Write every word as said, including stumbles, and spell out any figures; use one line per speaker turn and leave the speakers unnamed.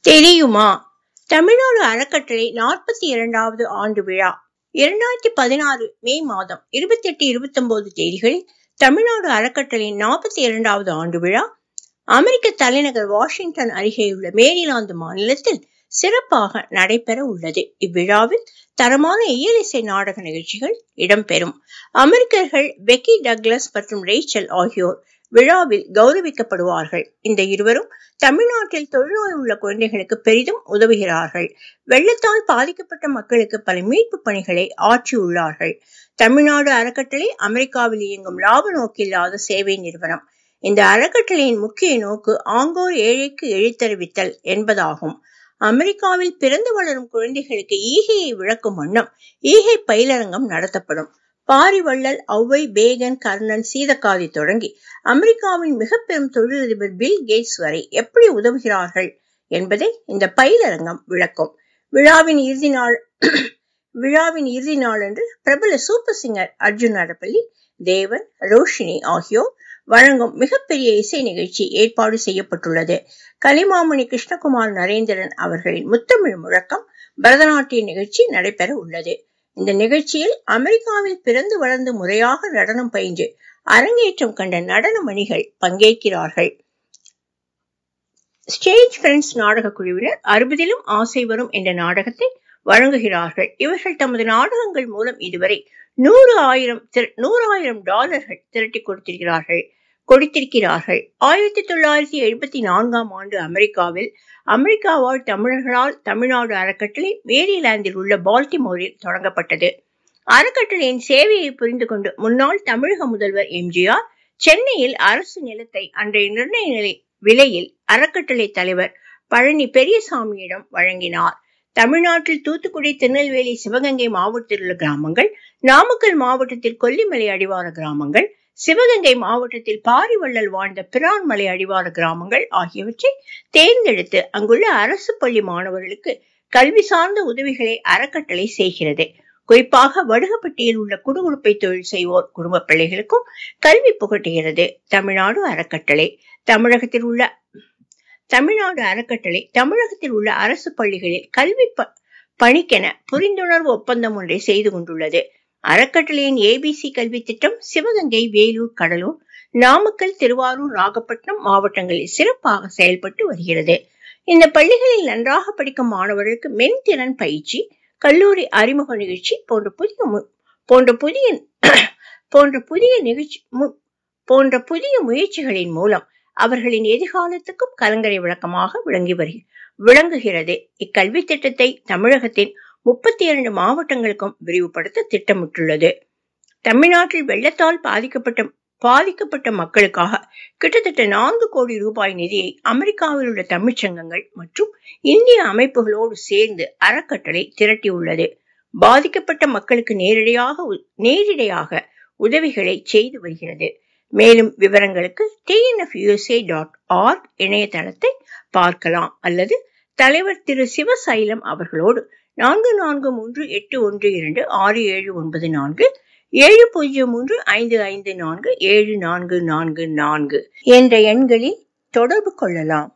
தெரியுமா? தமிழ்நாடு அறக்கட்டளை நாற்பத்தி இரண்டாவது ஆண்டு விழா இரண்டாயிரத்தி பதினாறு மே மாதம் இருபத்தி எட்டு இருபத்தி ஒன்பது தேதிகளில் தமிழ்நாடு அறக்கட்டளையின் நாற்பத்தி இரண்டாவது ஆண்டு விழா அமெரிக்க தலைநகர் வாஷிங்டன் அருகேயுள்ள மேரிலாந்து மாநிலத்தில் சிறப்பாக நடைபெற உள்ளது. இவ்விழாவில் தரமான இயலிசை நாடக நிகழ்ச்சிகள் இடம்பெறும். அமெரிக்கர்கள் பெக்கி டக்ளஸ் மற்றும் ரேச்சல் ஆகியோர் விழாவில் கௌரவிக்கப்படுவார்கள். இந்த இருவரும் தமிழ்நாட்டில் தொழுநோய் உள்ள குழந்தைகளுக்கு பெரிதும் உதவுகிறார்கள். வெள்ளத்தால் பாதிக்கப்பட்ட மக்களுக்கு பல மீட்பு பணிகளை ஆற்றியுள்ளார்கள். தமிழ்நாடு அறக்கட்டளை அமெரிக்காவில் இயங்கும் லாப நோக்கில்லாத சேவை நிறுவனம். இந்த அறக்கட்டளையின் முக்கிய நோக்கு ஆங்கோர் ஏழைக்கு எழுத்தறிவித்தல் என்பதாகும். அமெரிக்காவில் பிறந்து வளரும் குழந்தைகளுக்கு ஈகையை விளக்கும் வண்ணம் ஈகை பயிலரங்கம் நடத்தப்படும். பாரிவள்ளல், ஔவை, பேகன், கர்ணன், சீதக்காதி தொடங்கி அமெரிக்காவின் மிக பெரும் தொழிலதிபர் பில் கேட்ஸ் வரை எப்படி உதவுகிறார்கள் என்பதை இந்த பயிலரங்கம் விளக்கும். விழாவின் இறுதி நாள் விழாவின் இறுதி நாளன்று பிரபல சூப்பர் சிங்கர் அர்ஜுன் நடப்பள்ளி, தேவன், ரோஷினி ஆகியோர் வழங்கும் மிகப்பெரிய இசை நிகழ்ச்சி ஏற்பாடு செய்யப்பட்டுள்ளது. கலிமாமணி கிருஷ்ணகுமார் நரேந்திரன் அவர்களின் முத்தமிழ் முழக்கம் பரதநாட்டிய நிகழ்ச்சி நடைபெற உள்ளது. இந்த நிகழ்ச்சியில் அமெரிக்காவில் பிறந்து வளர்ந்து முறையாக நடனம் பயின்று அரங்கேற்றம் கண்ட நடன மணிகள் பங்கேற்கிறார்கள். ஸ்டேஜ் ஃப்ரெண்ட்ஸ் நாடக குழுவினர் அறுபதிலும் ஆசை வரும் என்ற நாடகத்தை வழங்குகிறார்கள். இவர்கள் தமது நாடகங்கள் மூலம் இதுவரை நூறு ஆயிரம் நூறாயிரம் டாலர்கள் திரட்டி கொடுத்திருக்கிறார்கள் கொடுத்திருக்கிறார்கள் ஆயிரத்தி தொள்ளாயிரத்தி எழுபத்தி நான்காம் ஆண்டு அமெரிக்காவில் அமெரிக்கா வாழ் தமிழர்களால் தமிழ்நாடு அறக்கட்டளை மேரிலாந்தில் உள்ள பால்டிமோரில் தொடங்கப்பட்டது. அறக்கட்டளையின் சேவையை புரிந்து கொண்டு முன்னாள் தமிழக முதல்வர் எம்ஜிஆர் சென்னையில் அரசு நிலத்தை அன்றைய நிர்ணய நிலை விலையில் அறக்கட்டளை தலைவர் பழனி பெரியசாமியிடம் வழங்கினார். தமிழ்நாட்டில் தூத்துக்குடி, திருநெல்வேலி, சிவகங்கை மாவட்டத்தில் உள்ள கிராமங்கள், நாமக்கல் மாவட்டத்தில் கொல்லிமலை அடிவார கிராமங்கள், சிவகங்கை மாவட்டத்தில் பாரிவள்ளல் வாழ்ந்த பிரான்மலை அடிவார கிராமங்கள் ஆகியவற்றை தேர்ந்தெடுத்து அங்குள்ள அரசு பள்ளி மாணவர்களுக்கு கல்வி சார்ந்த உதவிகளை அறக்கட்டளை செய்கிறது. குறிப்பாக வடுகப்பட்டியில் உள்ள குடுகுடுப்பை தொழில் செய்வோர் குடும்ப பிள்ளைகளுக்கும் கல்வி புகட்டுகிறது. தமிழ்நாடு அறக்கட்டளை தமிழகத்தில் உள்ள தமிழ்நாடு அறக்கட்டளை தமிழகத்தில் உள்ள அரசு பள்ளிகளில் கல்வி பணிக்கென புரிந்துணர்வு ஒப்பந்தம் ஒன்றை செய்து கொண்டுள்ளது. அறக்கட்டளையின் ஏபிசி கல்வி திட்டம் சிவகங்கை, வேலூர், கடலூர், நாமக்கல், திருவாரூர், நாகப்பட்டினம் மாவட்டங்களில் சிறப்பாக செயல்பட்டு வருகிறது. இந்த பள்ளிகளில் நன்றாக படிக்கும் மாணவர்களுக்கு மென்திறன் பயிற்சி, கல்லூரி அறிமுக நிகழ்ச்சி போன்ற புதிய போன்ற புதிய போன்ற புதிய நிகழ்ச்சி போன்ற புதிய முயற்சிகளின் மூலம் அவர்களின் எதிர்காலத்துக்கும் கலங்கரை விளக்கமாக விளங்கி வருகிறது விளங்குகிறது. இக்கல்வி திட்டத்தை தமிழகத்தின் முப்பத்தி இரண்டு மாவட்டங்களுக்கும் விரிவுபடுத்த திட்டமிட்டுள்ளது. தமிழ்நாட்டில் வெள்ளத்தால் பாதிக்கப்பட்ட பாதிக்கப்பட்ட மக்களுக்காக கிட்டத்தட்ட நான்கு கோடி ரூபாய் நிதியை அமெரிக்காவில் உள்ள தமிழ்ச்சங்கங்கள் மற்றும் இந்திய அமைப்புகளோடு சேர்ந்து அறக்கட்டளை திரட்டியுள்ளது. பாதிக்கப்பட்ட மக்களுக்கு நேரடியாக நேரிடையாக உதவிகளை செய்து வருகிறது. மேலும் விவரங்களுக்கு T N F U S A dot org இணையதளத்தை பார்க்கலாம் அல்லது தலைவர் திரு சிவசைலம் அவர்களோடு நான்கு நான்கு மூன்று எட்டு ஒன்று இரண்டு ஆறு ஏழு ஒன்பது நான்கு ஏழு பூஜ்ஜியம் மூன்று ஐந்து ஐந்து நான்கு ஏழு நான்கு நான்கு நான்கு என்ற எண்களில் தொடர்பு கொள்ளலாம்.